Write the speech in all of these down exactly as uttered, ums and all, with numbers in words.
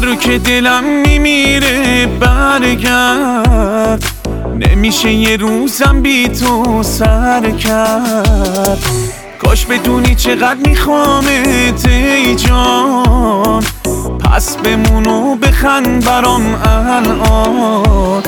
هر که دلم میمیره برگرد، نمیشه یه روزم بی تو سر کرد. کاش بدونی چقدر میخوامت ای جان، پس بمون و بخند برام الان.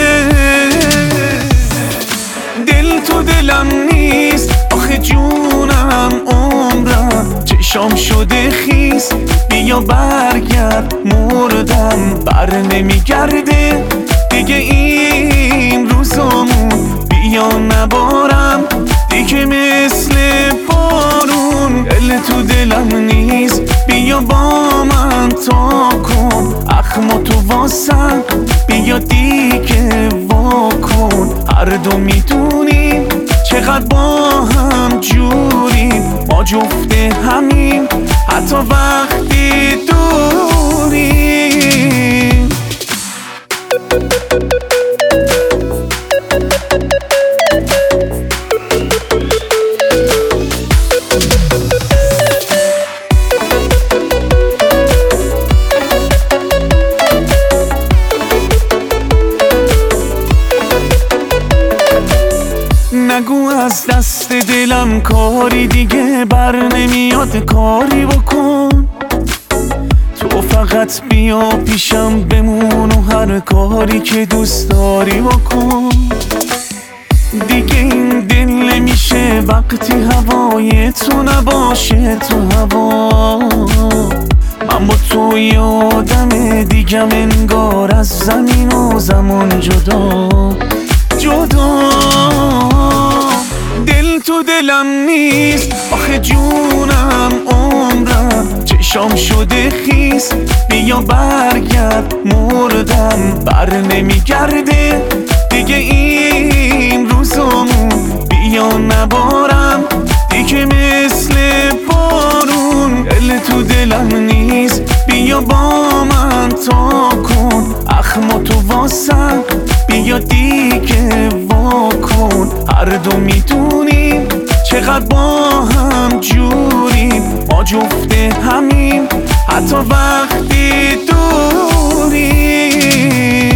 دل تو دلم نیست آخه جونم عمرم، چشام شده خیس بیا برگرد، مردم بر نمیگرده دیگه این روزامون، بیا نبارم دیگه مثل بارون. دل تو دلم نیست بیا با من تا کن، اخما تو واسم بیا دیگه واکن. هر دو میدونیم چقدر با هم جوریم، ما جفته همیم حتی وقتی دوریم. نگو از دست دلم کاری دیگه بر نمیاد، کاری بکن تو فقط بیا پیشم بمون و هر کاری که دوست داری بکن. دیگه این دل نمیشه وقتی هوای تو نباشه تو هوا، من با تو یادم دیگم انگار از زمین و زمان جدا جدا. دل تو دلم نیست آخه جونم عمرم، چشام شده خیس بیا برگرد، مردم بر نمیگرده دیگه این روزامون، بیا نبارم دیگه مثل بارون. دل تو دلم نیست بیا با من تا کن، اخما تو واسم بیا دیگه واکن. هر دو میدونیم چقدر با هم جوریم، ما جفته همیم حتی وقتی دوریم.